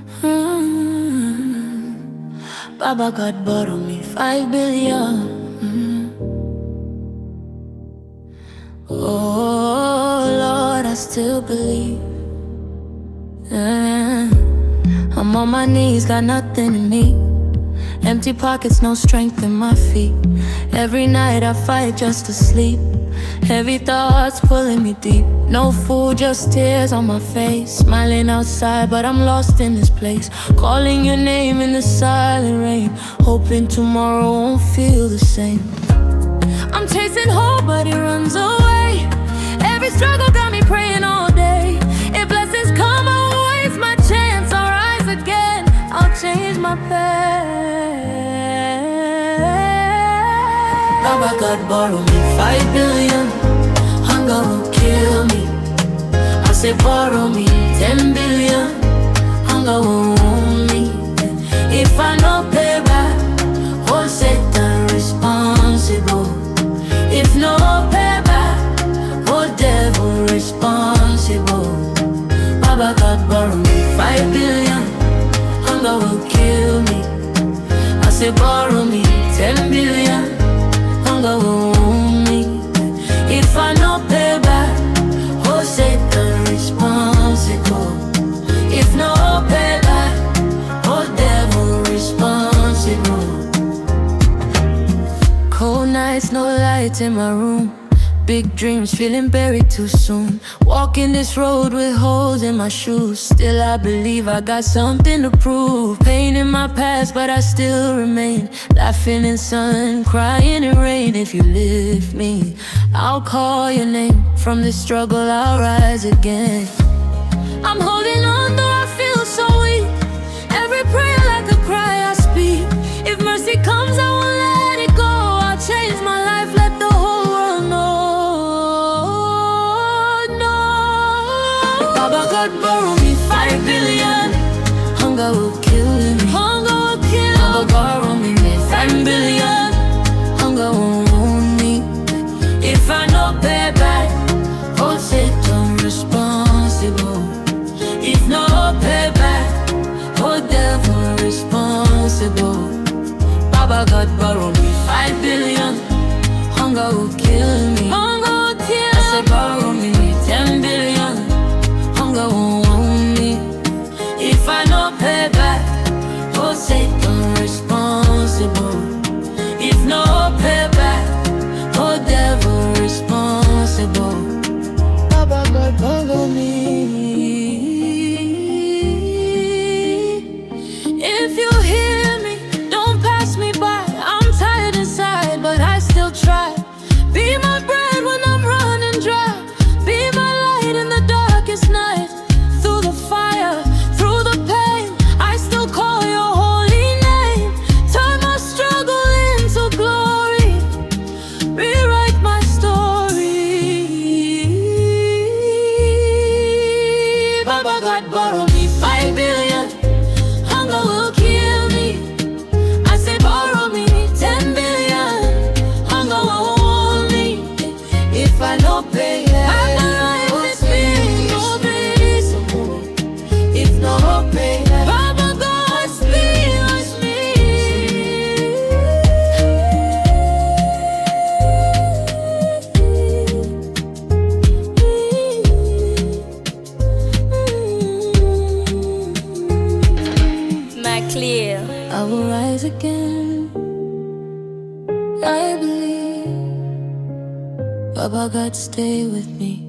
Baba God borrow me 5 billion. Oh Lord, I still believe. I'm on my knees, got nothing in me. Empty pockets, no strength in my feet. Every night I fight just to sleep. Heavy thoughts pulling me deep. No food, just tears on my face. Smiling outside, but I'm lost in this place. Calling your name in the silent rain, hoping tomorrow won't feel the same. I'm chasing hope, but it runs away. Every struggle got me praying all day. If blessings come, I won't waste my chance. I'll rise again, I'll change my path. Baba God borrow me 5 billion. Hunger will kill me. I say borrow me 10 billion. Hunger won't own me. If I no pay back, hold Satan responsible. If no pay back, hold devil responsible. Baba God borrow me 5 billion. Hunger will kill me. I say borrow me 10 billion. Hunger won't own me. If I no pay back, hold Satan responsible. If no pay back, hold devil responsible. Cold nights, no light in my room. Big dreams, feeling buried too soon. Walking this road with holes in my shoes. Still I believe I got something to prove. Pain in my past, but I still remain. Laughing in sun, crying in rain. If you lift me, I'll call your name. From this struggle I'll rise again. I'm holding on though I feel so weak. Every prayer like a cry I speak. If mercy comes I won't let it go. I'll change my life, let the whole world know. Baba God borrow me 5 billion. Hunger will kill me. Hunger will kill me. Baba borrow me 10 billion. Hunger won't own me. If I no pay back, hold Satan responsible. If no pay back, hold devil responsible. Baba God borrow me 5 billion. Hunger will kill me. Hunger will kill me. I say borrow me 10 billion. Hunger won't own me. If I no pay back, hold Satan responsible. If no pay back, hold devil responsible. Baba God borrow me. If you hear me, don't pass me by. I'm tired inside, but I still try. Be my bread when I'm running dry. Be my light in the darkest night. Through the fire, through the pain, I still call your holy name. Turn my struggle into glory. Rewrite my story. Baba God borrow me 5 billion. Hunger will kill me. I say borrow me 10 billion. Hunger won't own me. If I no pay back, what's me? No peace. If no pay back, Baba God speaks me. Clear. I will rise again. I believe. Baba God stay with me.